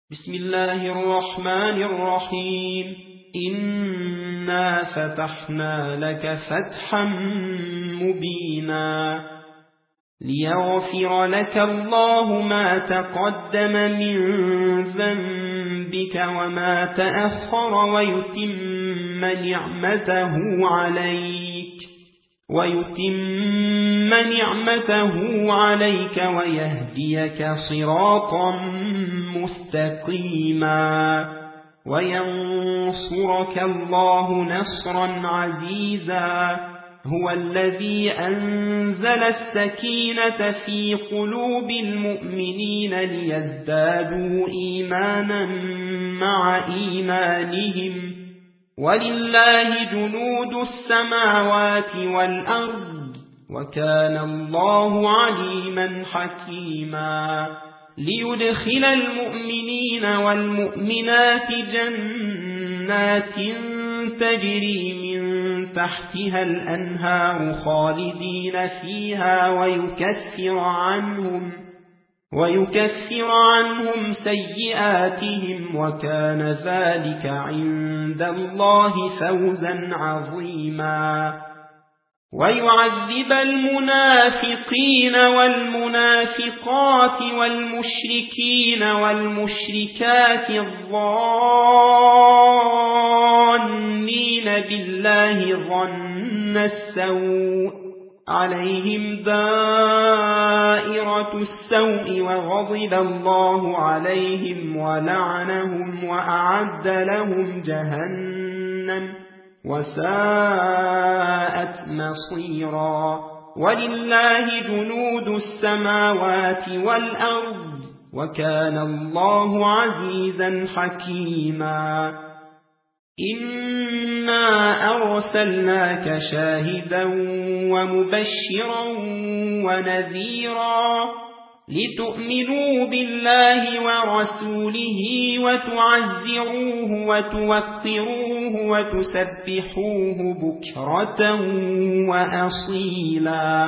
بسم الله الرحمن الرحيم. إنا فتحنا لك فتحا مبينا ليغفر لك الله ما تقدم من ذنبك وما تأخر ويتم نعمته عليك ويهديك صراطا مستقيما وينصرك الله نصرا عزيزا. هو الذي أنزل السكينة في قلوب المؤمنين ليزدادوا إيمانا مع إيمانهم ولله جنود السماوات والأرض وكان الله عليما حكيما. ليدخل المؤمنين والمؤمنات جنات تجري من تحتها الأنهار خالدين فيها ويكفر عنهم سيئاتهم وكان ذلك عند الله فوزا عظيما. ويعذب المنافقين والمنافقات والمشركين والمشركات الظانين بالله ظن السوء عليهم دائرة السوء وغضب الله عليهم ولعنهم وأعد لهم جهنم وساءت مصيرا. ولله جنود السماوات والأرض وكان الله عزيزا حكيما. إنا أرسلناك شاهدا ومبشرا ونذيرا لتؤمنوا بالله ورسوله وتعزروه وتوقروه وتسبحوه بكرة وأصيلا.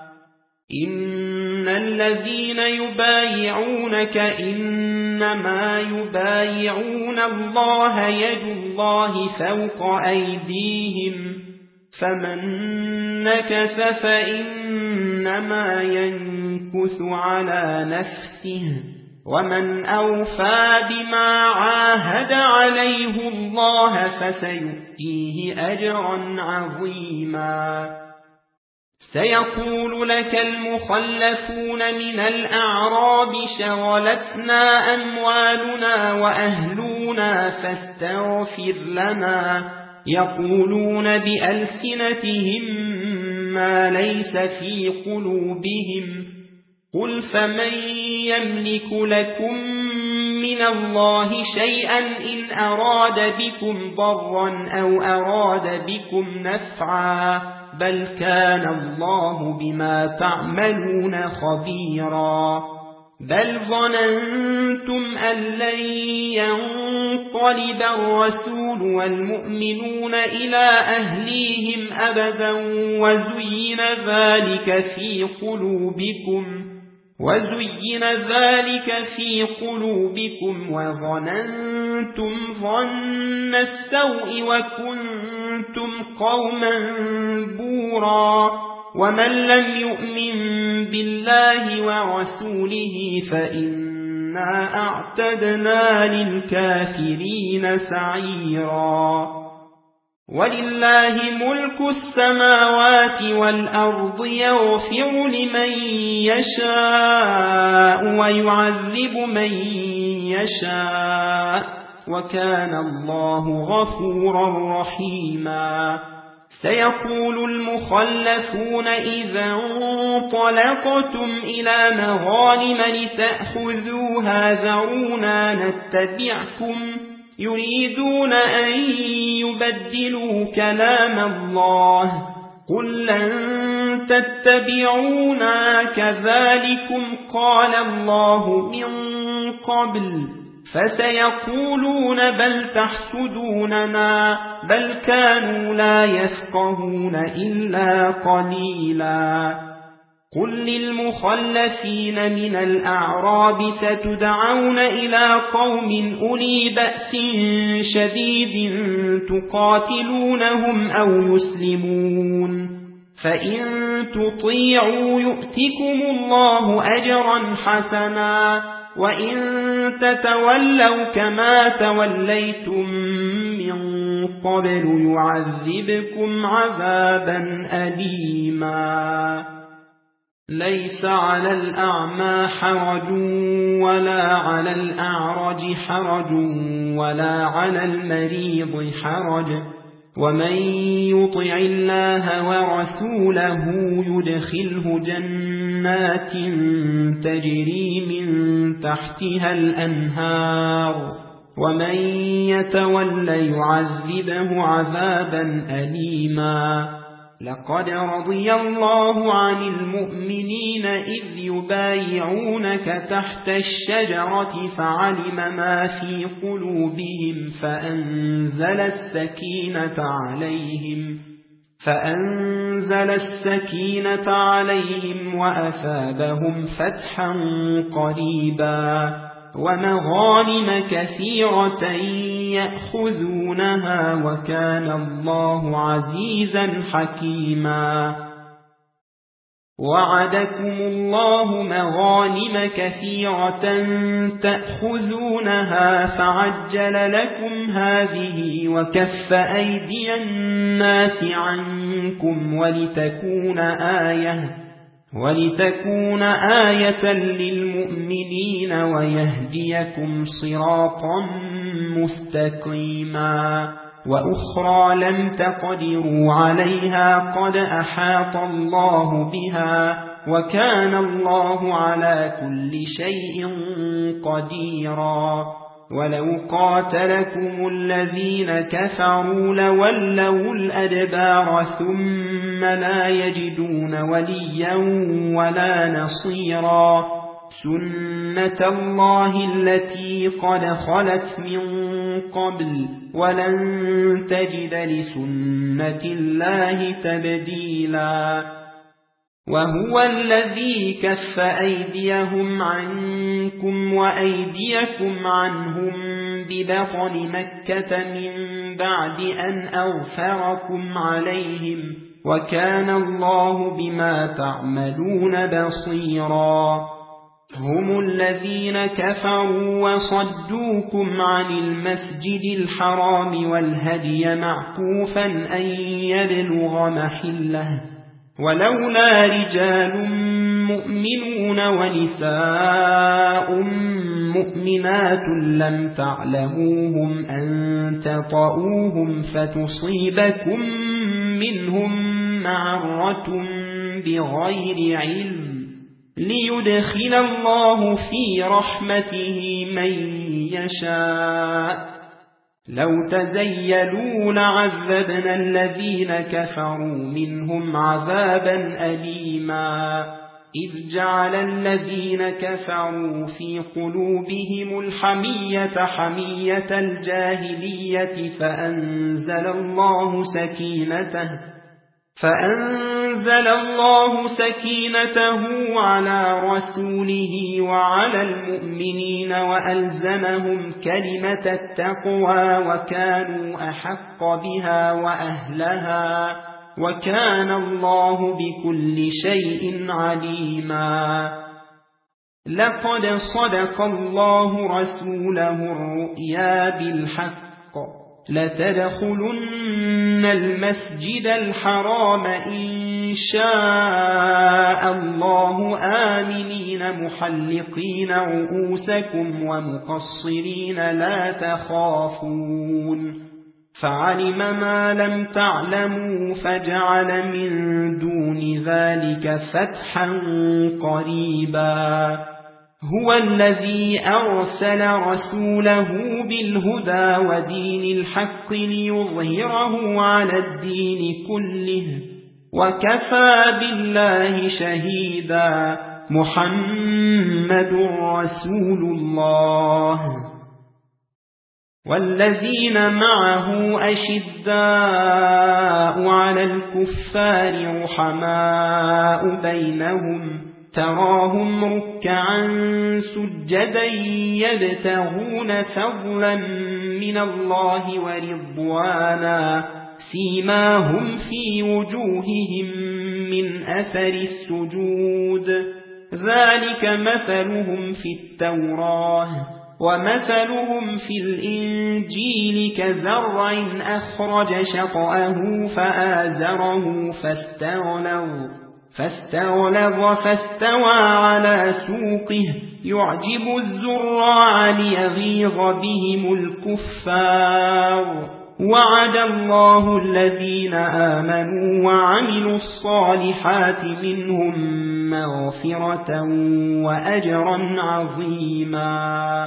إن الذين يبايعونك إنما يبايعون الله يد الله فوق أيديهم فمن نكث فإنما ينكث على نفسه ومن أوفى بما عاهد عليه الله فسيؤتيه أجرا عظيما. سيقول لك المخلفون من الأعراب شغلتنا أموالنا وأهلنا فاستغفر لنا يقولون بألسنتهم ما ليس في قلوبهم قل فمن يملك لكم من الله شيئا إن أراد بكم ضرا أو أراد بكم نفعا بل كان الله بما تعملون خبيرا. بل ظننتم أن لن ينقلب الرسول والمؤمنون إلى أهليهم أبدا وزين ذلك في قلوبكم وظننتم ظن السوء وكنتم قوما بورا. ومن لم يؤمن بالله ورسوله فإنا أعتدنا للكافرين سعيرا. ولله ملك السماوات والأرض يغفر لمن يشاء ويعذب من يشاء وكان الله غفورا رحيما. سيقول المخلفون إذا انطلقتم إلى مغانم لتأخذوها ذرونا نتبعكم يريدون أن يبدلوا كلام الله قل لن تتبعونا كذلكم قال الله من قبل فسيقولون بل تحسدوننا بل كانوا لا يفقهون إلا قليلا. قل للمخلفين من الأعراب ستدعون إلى قوم أولي بأس شديد تقاتلونهم أو يسلمون، فإن تطيعوا يؤتكم الله أجرا حسنا، وإن تتولوا كما توليتم من قبل يعذبكم عذابا أليما. ليس على الأعمى حرج ولا على الأعرج حرج ولا على المريض حرج، ومن يطع الله ورسوله يدخله جنات تجري من تحتها الأنهار، ومن يتول يعذبه عذابا أليما. لقد رضي الله عن المؤمنين إذ يبايعونك تحت الشجرة فعلم ما في قلوبهم فأنزل السكينة عليهم وأثابهم فتحا قريبا، ومغانم كثيرة يأخذونها، وكان الله عزيزا حكيما. وعدكم الله مغانم كثيرة تأخذونها فعجل لكم هذه وكف أيدي الناس عنكم ولتكون آية للمؤمنين ويهديكم صراطا مستقيما. وأخرى لم تقدروا عليها قد أحاط الله بها، وكان الله على كل شيء قديرا. ولو قاتلكم الذين كفروا لولوا الأدبار ثم لا يجدون وليا ولا نصيرا. سنة الله التي قد خلت من قبل ولن تجد لسنة الله تبديلا. وهو الذي كف أيديهم عنكم وأيديكم عنهم ببطن مكة من بعد أن أغفركم عليهم، وكان الله بما تعملون بصيرا. هم الذين كفروا وصدوكم عن المسجد الحرام والهدي معكوفا أن يبلغ محله، ولولا رجال مؤمنون ونساء مؤمنات لم تعلموهم أن تطؤوهم فتصيبكم منهم معرة بغير علم، ليدخل الله في رحمته من يشاء. لو تزيلوا لعذبنا الذين كفروا منهم عذابا أليما. إذ جعل الذين كفروا في قلوبهم الحمية حمية الجاهلية فأنزل الله سكينته على رسوله وعلى المؤمنين وألزمهم كلمة التقوى وكانوا أحق بها وأهلها، وكان الله بكل شيء عليما. لقد صدق الله رسوله الرؤيا بالحق لتدخلن المسجد الحرام إن شاء الله آمنين محلقين رؤوسكم ومقصرين لا تخافون، فعلم ما لم تعلموا فجعل من دون ذلك فتحا قريبا. هو الذي أرسل رسوله بالهدى ودين الحق ليظهره على الدين كله، وكفى بالله شهيدا. محمد رسول الله. والذين معه أشداء على الكفار رحماء بينهم تراهم ركعا سجدا يبتغون فضلا من الله ورضوانا سيماهم في وجوههم من أثر السجود ذلك مثلهم في التوراة ومثلهم في الإنجيل كزرع أخرج شطأه فآزره فاستغلظ فاستوى على سوقه يعجب الزراع ليغيظ بهم الكفار وعد الله الذين آمنوا وعملوا الصالحات منهم مغفرة وأجرا عظيما.